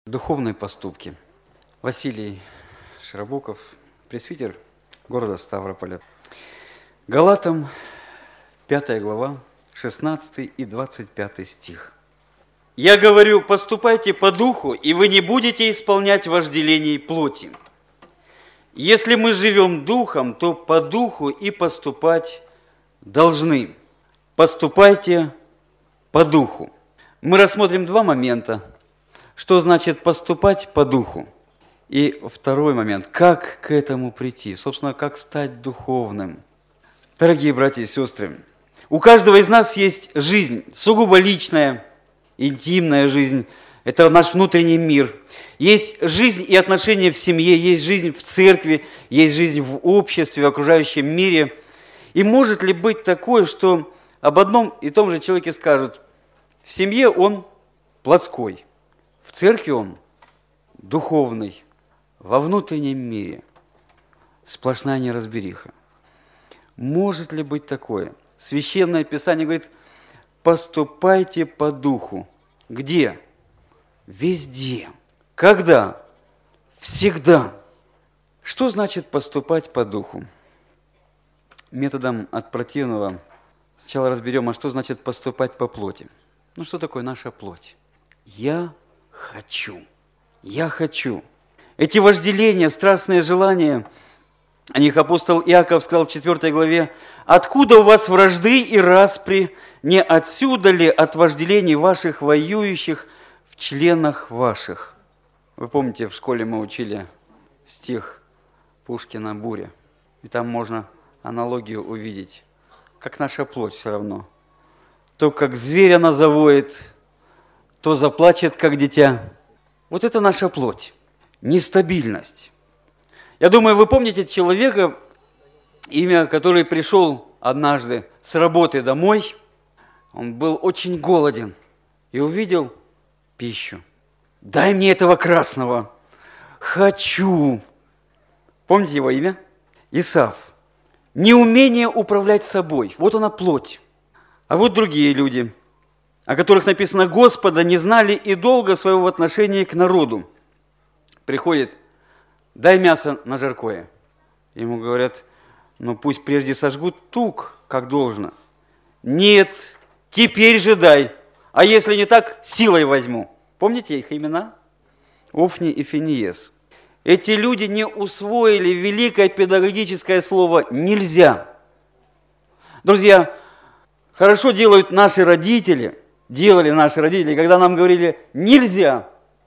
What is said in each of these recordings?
Духовные поступки. Василий Широбоков, пресвитер города Ставрополя. Галатам, 5 глава, 16 и 25 стих. «Я говорю, поступайте по духу, и вы не будете исполнять вожделений плоти. Если мы живем духом, то по духу и поступать должны. Поступайте по духу». Мы рассмотрим два момента. Что значит поступать по духу? И второй момент, как к этому прийти? Собственно, как стать духовным? Дорогие братья и сестры, у каждого из нас есть жизнь, сугубо личная, интимная жизнь. Это наш внутренний мир. Есть жизнь и отношения в семье, есть жизнь в церкви, есть жизнь в обществе, в окружающем мире. И может ли быть такое, что об одном и том же человеке скажут: в семье он плотской, в церкви он духовный, во внутреннем мире сплошная неразбериха. Может ли быть такое? Священное Писание говорит: поступайте по духу. Где? Везде. Когда? Всегда. Что значит поступать по духу? Методом от противного сначала разберем, а что значит поступать по плоти. Ну, что такое наша плоть? Я хочу. Я хочу. Эти вожделения, страстные желания, о них апостол Иаков сказал в 4 главе: «Откуда у вас вражды и распри? Не отсюда ли от вожделений ваших, воюющих в членах ваших?» Вы помните, в школе мы учили стих Пушкина «Буря». И там можно аналогию увидеть. Как наша плоть все равно. То, как зверь она завоет, то заплачет, как дитя. Вот это наша плоть. Нестабильность. Я думаю, вы помните человека, имя, который пришел однажды с работы домой. Он был очень голоден и увидел пищу. «Дай мне этого красного! Хочу!» Помните его имя? Исав. Неумение управлять собой. Вот она плоть. А вот другие люди, о которых написано: «Господа не знали и долго своего отношения к народу». Приходит: «Дай мясо на жаркое». Ему говорят: «Ну пусть прежде сожгут тук, как должно». «Нет, теперь же дай, а если не так, силой возьму». Помните их имена? Офни и Финиес. Эти люди не усвоили великое педагогическое слово «нельзя». Друзья, хорошо делали наши родители, когда нам говорили «нельзя».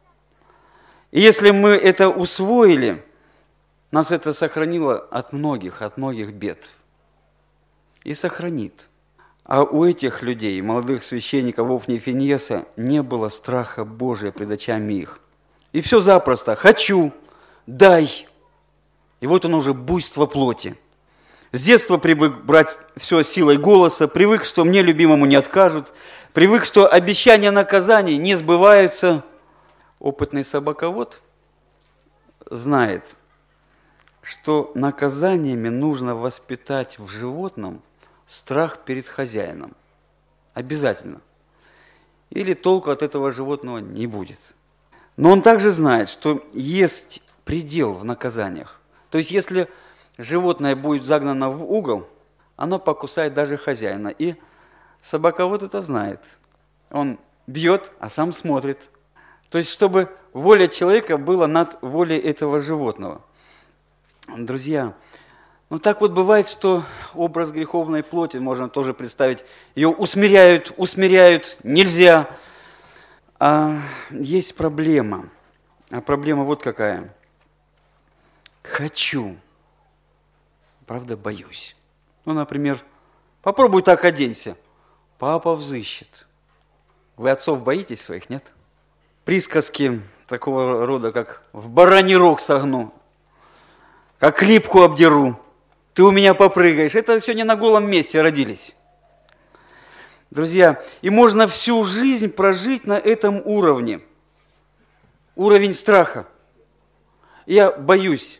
И если мы это усвоили, нас это сохранило от многих бед. И сохранит. А у этих людей, молодых священников Офни и Финиеса, не было страха Божия пред очами их. И все запросто: «Хочу, дай». И вот он уже буйство плоти. С детства привык брать все силой голоса, привык, что мне, любимому, не откажут, привык, что обещания наказаний не сбываются. Опытный собаковод знает, что наказаниями нужно воспитать в животном страх перед хозяином. Обязательно. Или толку от этого животного не будет. Но он также знает, что есть предел в наказаниях. То есть, если животное будет загнано в угол, оно покусает даже хозяина. И собаковод это знает. Он бьет, а сам смотрит. То есть, чтобы воля человека была над волей этого животного. Друзья, ну так вот бывает, что образ греховной плоти, можно тоже представить, ее усмиряют, нельзя. А есть проблема. А проблема вот какая. Хочу. Правда, боюсь. Ну, например, попробуй так оденься. Папа взыщет. Вы отцов боитесь своих, нет? Присказки такого рода, как «в бараний рог согну», «как липку обдеру», «ты у меня попрыгаешь», это все не на голом месте родились. Друзья, и можно всю жизнь прожить на этом уровне. Уровень страха. Я боюсь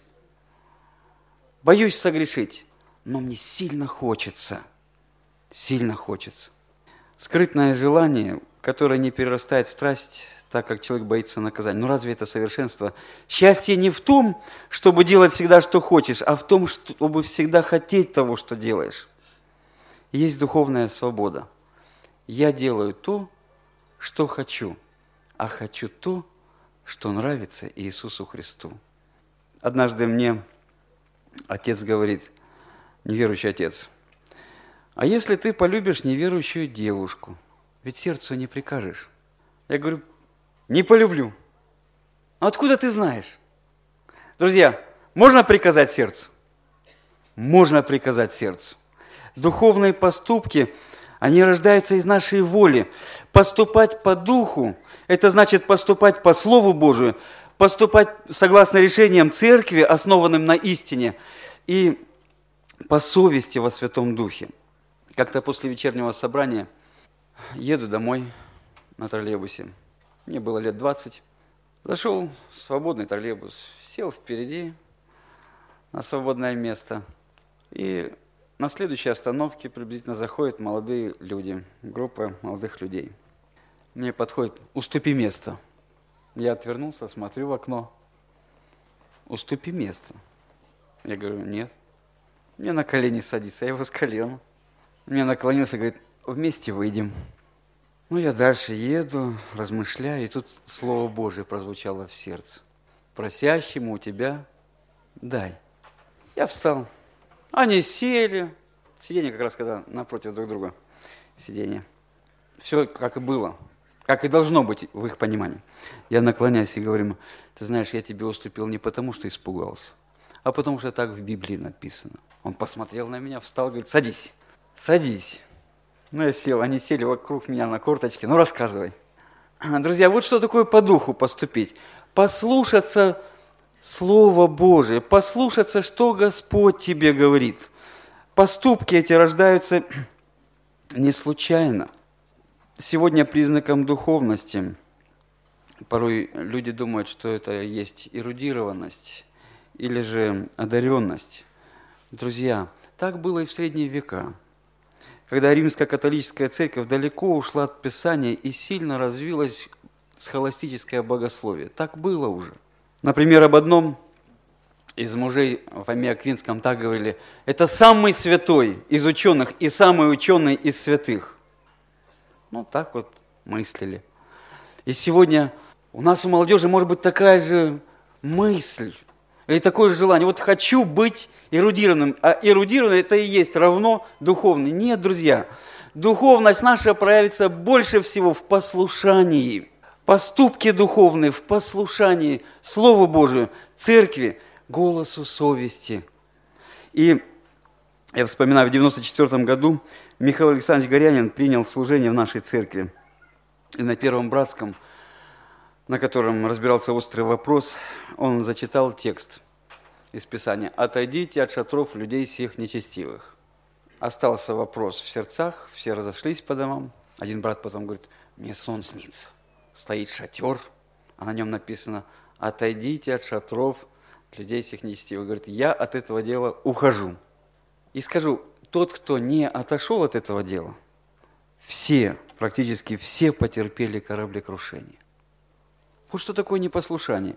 согрешить, но мне сильно хочется. Скрытное желание, которое не перерастает в страсть, так как человек боится наказания. Но разве это совершенство? Счастье не в том, чтобы делать всегда, что хочешь, а в том, чтобы всегда хотеть того, что делаешь. Есть духовная свобода. Я делаю то, что хочу, а хочу то, что нравится Иисусу Христу. Однажды мне отец говорит, неверующий отец, а если ты полюбишь неверующую девушку, ведь сердцу не прикажешь. Я говорю, не полюблю. А откуда ты знаешь? Друзья, можно приказать сердцу? Можно приказать сердцу. Духовные поступки, они рождаются из нашей воли. Поступать по духу, это значит поступать по Слову Божию, поступать согласно решениям церкви, основанным на истине, и по совести во Святом Духе. Как-то после вечернего собрания еду домой на троллейбусе. Мне было лет 20. Зашел в свободный троллейбус, сел впереди на свободное место. И на следующей остановке приблизительно заходят молодые люди, группа молодых людей. Мне подходит, уступи место. Я отвернулся, смотрю в окно. Уступи место. Я говорю, нет. Мне на колени садится, я его с колена. Мне наклонился, говорит, вместе выйдем. Ну, я дальше еду, размышляю, и тут Слово Божие прозвучало в сердце. Просящему у тебя дай. Я встал. Они сели. Сиденье как раз, когда напротив друг друга сиденье. Все как и было, как и должно быть в их понимании. Я наклоняюсь и говорю ему, ты знаешь, я тебе уступил не потому, что испугался, а потому, что так в Библии написано. Он посмотрел на меня, встал, говорит, садись, садись. Ну, я сел, они сели вокруг меня на корточке. Ну, рассказывай. Друзья, вот что такое по духу поступить. Послушаться Слова Божие, послушаться, что Господь тебе говорит. Поступки эти рождаются не случайно. Сегодня признаком духовности порой люди думают, что это есть эрудированность или же одаренность. Друзья, так было и в средние века, когда римская католическая церковь далеко ушла от Писания и сильно развилось схоластическое богословие. Так было уже. Например, об одном из мужей в Фоме Аквинском так говорили, это самый святой из ученых и самый ученый из святых. Ну, так вот мыслили. И сегодня у нас у молодежи может быть такая же мысль, или такое же желание. Вот хочу быть эрудированным, а эрудированный это и есть равно духовный. Нет, друзья, духовность наша проявится больше всего в послушании. Поступки духовные в послушании Слову Божию, церкви, голосу совести. И я вспоминаю, в 1994 году Михаил Александрович Горянин принял служение в нашей церкви. И на Первом Братском, на котором разбирался острый вопрос, он зачитал текст из Писания. «Отойдите от шатров людей всех нечестивых». Остался вопрос в сердцах, все разошлись по домам. Один брат потом говорит, мне сон снится. Стоит шатер, а на нем написано «Отойдите от шатров людей всех нечестивых». Говорит, я от этого дела ухожу. И скажу, тот, кто не отошел от этого дела, все, практически все потерпели кораблекрушение. Вот что такое непослушание.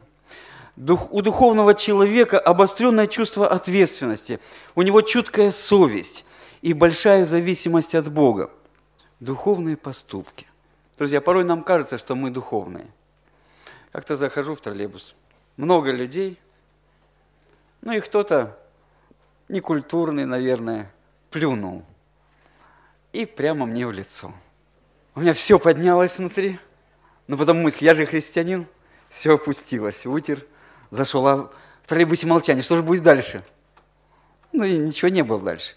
У духовного человека обостренное чувство ответственности, у него чуткая совесть и большая зависимость от Бога. Духовные поступки. Друзья, порой нам кажется, что мы духовные. Как-то захожу в троллейбус, много людей, ну и кто-то некультурный, наверное, плюнул. И прямо мне в лицо. У меня все поднялось внутри. Но потом мысль, я же христианин, все опустилось, вытер, зашел, а в троллейбусе молчание, что же будет дальше? Ну и ничего не было дальше.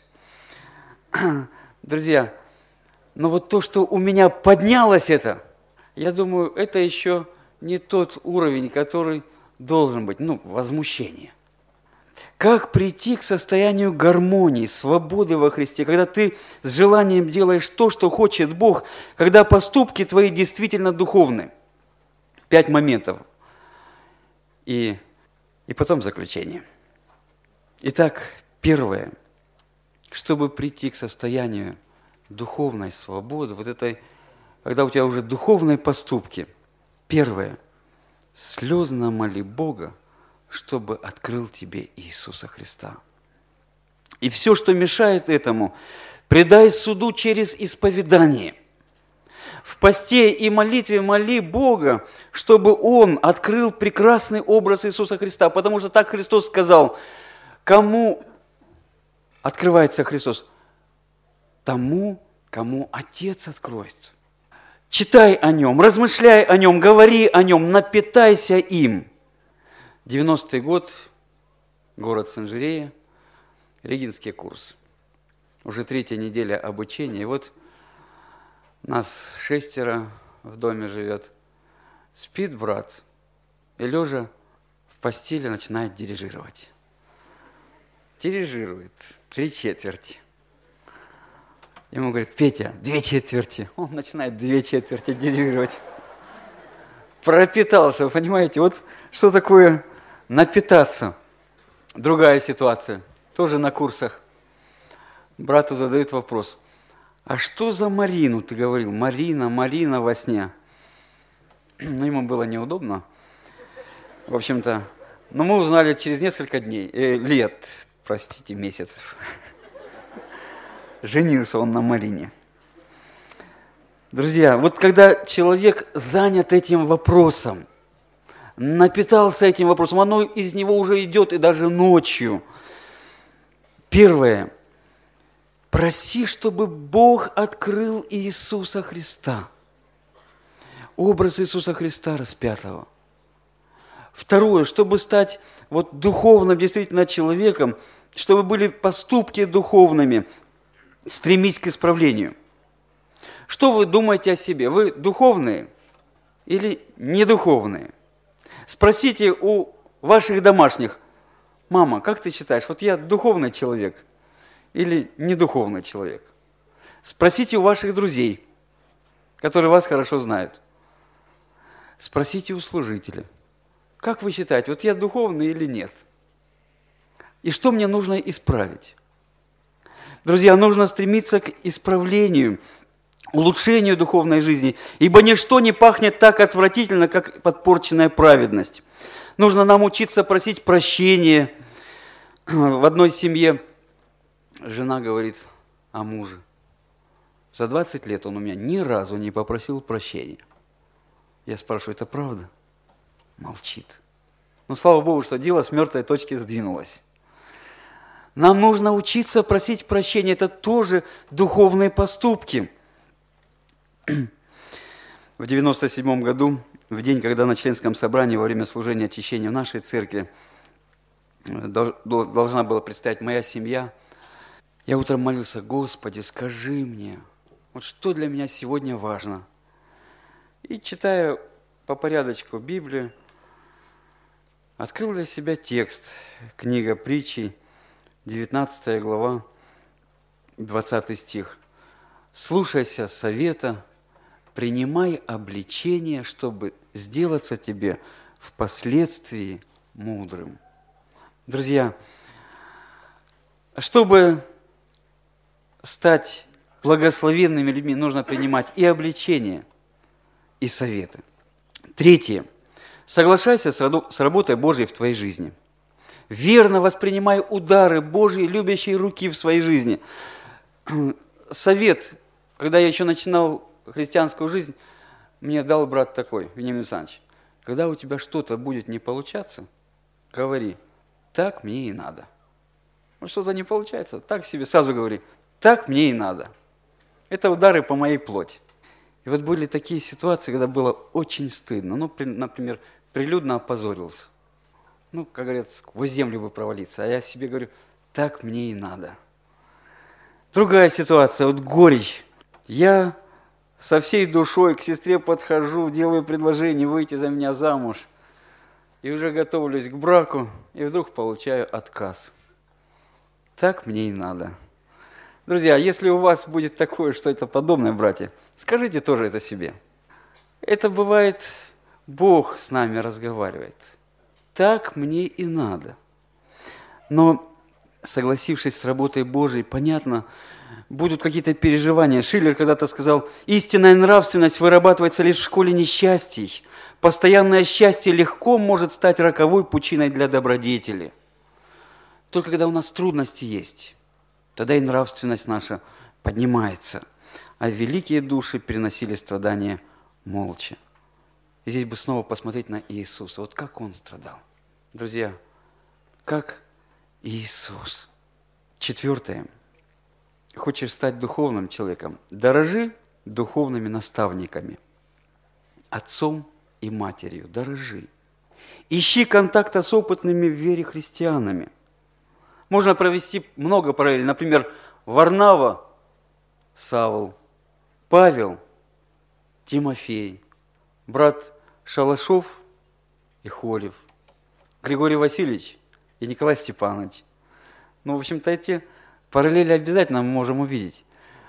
Друзья, но вот то, что у меня поднялось это, я думаю, это еще не тот уровень, который должен быть, возмущение. Как прийти к состоянию гармонии, свободы во Христе, когда ты с желанием делаешь то, что хочет Бог, когда поступки твои действительно духовны? 5 моментов. И потом заключение. Итак, первое. Чтобы прийти к состоянию духовной свободы, вот этой, когда у тебя уже духовные поступки, Первое. Слезно моли Бога, чтобы открыл тебе Иисуса Христа. И все, что мешает этому, предай суду через исповедание. В посте и молитве моли Бога, чтобы Он открыл прекрасный образ Иисуса Христа. Потому что так Христос сказал, кому открывается Христос? Тому, кому Отец откроет. Читай о Нем, размышляй о Нем, говори о Нем, напитайся им. 90-й год, город Санжирея, Регинский курс. Уже 3-я неделя обучения. И вот нас 6 в доме живет. Спит брат и лежа в постели начинает дирижировать. Дирижирует 3/4. Ему говорит: Петя, 2/4. Он начинает 2/4 дирижировать. Пропитался, вы понимаете? Вот что такое напитаться. Другая ситуация, тоже на курсах. Брату задают вопрос: а что за Марину ты говорил? Марина во сне. Ну, ему было неудобно. В общем-то, но мы узнали через несколько месяцев. Женился он на Марине. Друзья, вот когда человек занят этим вопросом, напитался этим вопросом, оно из него уже идет и даже ночью. Первое. Проси, чтобы Бог открыл Иисуса Христа. Образ Иисуса Христа распятого. Второе, чтобы стать вот духовным действительно человеком, чтобы были поступки духовными, стремись к исправлению. Что вы думаете о себе? Вы духовные или недуховные? Спросите у ваших домашних: мама, как ты считаешь, вот я духовный человек или недуховный человек? Спросите у ваших друзей, которые вас хорошо знают. Спросите у служителя: как вы считаете, вот я духовный или нет? И что мне нужно исправить? Друзья, нужно стремиться к исправлению, улучшению духовной жизни, ибо ничто не пахнет так отвратительно, как подпорченная праведность. Нужно нам учиться просить прощения. В одной семье жена говорит о муже: за 20 лет он у меня ни разу не попросил прощения. Я спрашиваю: это правда? Молчит. Но слава Богу, что дело с мертвой точки сдвинулось. Нам нужно учиться просить прощения. Это тоже духовные поступки. В 97 году, в день, когда на членском собрании во время служения очищения в нашей церкви должна была предстоять моя семья, я утром молился: Господи, скажи мне, вот что для меня сегодня важно. И читая по порядочку Библию, открыл для себя текст, книга Притчей, 19 глава, 20 стих. «Слушайся совета, принимай обличение, чтобы сделаться тебе впоследствии мудрым». Друзья, чтобы стать благословенными людьми, нужно принимать и обличения, и советы. Третье. Соглашайся с работой Божьей в твоей жизни. Верно воспринимай удары Божьей любящей руки в своей жизни. Совет, когда я еще начинал христианскую жизнь, мне дал брат такой, Вениамин Александрович: когда у тебя что-то будет не получаться, говори: так мне и надо. Вот что-то не получается, так себе сразу говори: так мне и надо. Это удары по моей плоти. И вот были такие ситуации, когда было очень стыдно. Ну, например, прилюдно опозорился. Ну, как говорят, сквозь землю бы провалиться. А я себе говорю: так мне и надо. Другая ситуация, вот горечь. Я со всей душой к сестре подхожу, делаю предложение выйти за меня замуж. И уже готовлюсь к браку, и вдруг получаю отказ. Так мне и надо. Друзья, если у вас будет такое, что это подобное, братья, скажите тоже это себе. Это бывает, Бог с нами разговаривает. Так мне и надо. Но, согласившись с работой Божией, понятно, будут какие-то переживания. Шиллер когда-то сказал: истинная нравственность вырабатывается лишь в школе несчастий. Постоянное счастье легко может стать роковой пучиной для добродетели. Только когда у нас трудности есть, тогда и нравственность наша поднимается. А великие души переносили страдания молча. И здесь бы снова посмотреть на Иисуса. Вот как Он страдал. Друзья, как Иисус. 4. Хочешь стать духовным человеком? Дорожи духовными наставниками. Отцом и матерью. Дорожи. Ищи контакта с опытными в вере христианами. Можно провести много параллелей. Например, Варнава, Савл, Павел, Тимофей, брат Шалашов и Холев, Григорий Васильевич и Николай Степанович. Ну, в общем-то, эти параллели обязательно мы можем увидеть.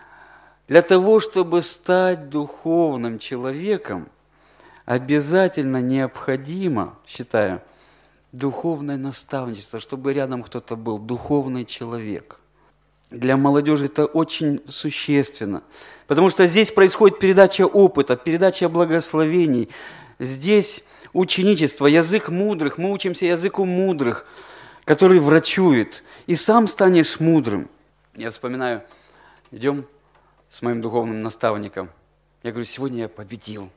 Для того, чтобы стать духовным человеком, обязательно необходимо, считаю, духовное наставничество, чтобы рядом кто-то был, духовный человек. Для молодежи это очень существенно, потому что здесь происходит передача опыта, передача благословений. Здесь ученичество, язык мудрых, мы учимся языку мудрых, который врачует, и сам станешь мудрым. Я вспоминаю, идем с моим духовным наставником, я говорю, сегодня я победил.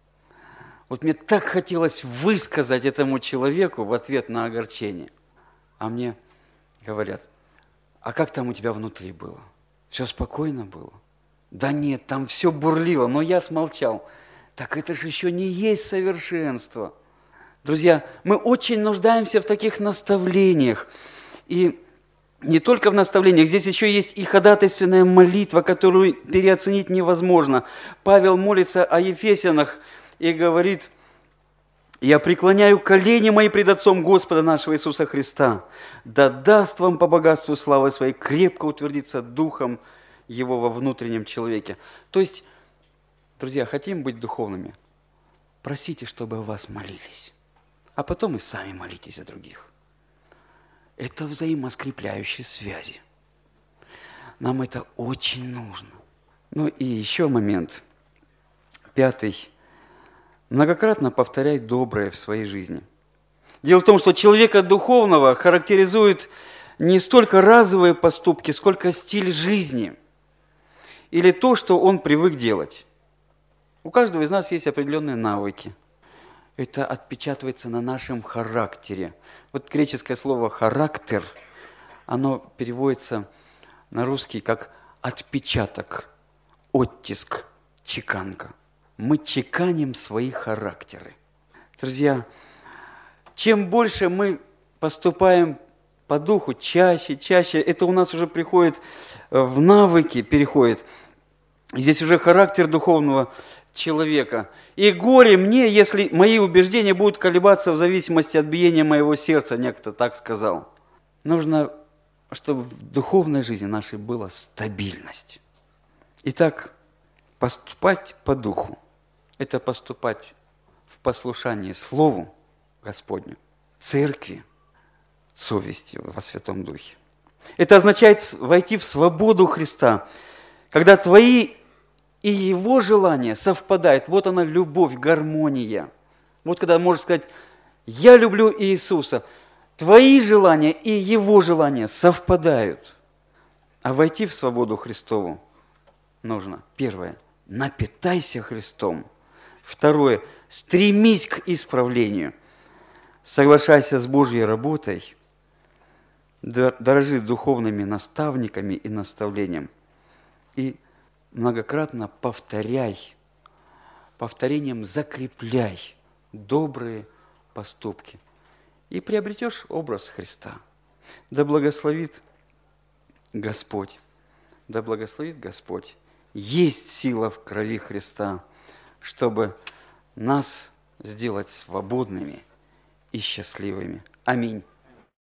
Вот мне так хотелось высказать этому человеку в ответ на огорчение. А мне говорят, а как там у тебя внутри было? Все спокойно было? Да нет, там все бурлило, но я смолчал. Так это же еще не есть совершенство. Друзья, мы очень нуждаемся в таких наставлениях. И не только в наставлениях, здесь еще есть и ходатайственная молитва, которую переоценить невозможно. Павел молится о Ефесянах и говорит, «Я преклоняю колени мои пред Отцом Господа нашего Иисуса Христа, да даст вам по богатству славы своей крепко утвердиться Духом Его во внутреннем человеке». То есть, друзья, хотим быть духовными? Просите, чтобы о вас молились, а потом и сами молитесь о других. Это взаимоскрепляющие связи. Нам это очень нужно. Ну и еще момент. 5. Многократно повторяй доброе в своей жизни. Дело в том, что человека духовного характеризует не столько разовые поступки, сколько стиль жизни или то, что он привык делать. У каждого из нас есть определенные навыки. Это отпечатывается на нашем характере. Вот греческое слово «характер», оно переводится на русский как «отпечаток», «оттиск», «чеканка». Мы чеканим свои характеры. Друзья, чем больше мы поступаем по духу, чаще, это у нас уже приходит в навыки, переходит. Здесь уже характер духовного человека. И горе мне, если мои убеждения будут колебаться в зависимости от биения моего сердца, некто так сказал. Нужно, чтобы в духовной жизни нашей была стабильность. Итак, поступать по духу – это поступать в послушании Слову Господню, Церкви, совести во Святом Духе. Это означает войти в свободу Христа, когда твои и Его желания совпадают. Вот она любовь, гармония. Вот когда можно сказать, я люблю Иисуса, твои желания и Его желания совпадают. А войти в свободу Христову нужно. 1. Напитайся Христом. 2. Стремись к исправлению. Соглашайся с Божьей работой. Дорожи духовными наставниками и наставлением. И многократно повторяй, повторением закрепляй добрые поступки. И приобретешь образ Христа. Да благословит Господь. Да благословит Господь. Есть сила в крови Христа, чтобы нас сделать свободными и счастливыми. Аминь.